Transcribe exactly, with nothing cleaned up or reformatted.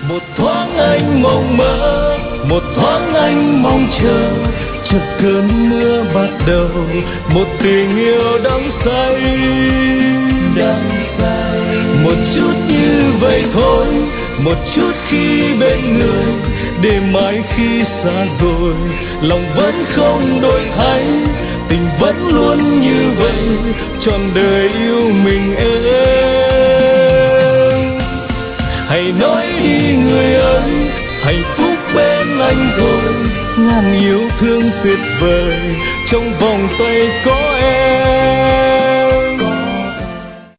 Một thoáng anh mộng mơ, một thoáng anh mong chờ, chợt cơn mưa bắt đầu, một tình yêu đắm say, đắm say. Một chút như vậy thôi, một chút khi bên người, để mãi khi xa rồi, lòng vẫn không đổi thay, tình vẫn luôn như vậy, trọn đời yêu mình em. Hãy nói đi người ơi, hạnh phúc bên anh rồi, ngàn yêu thương tuyệt vời trong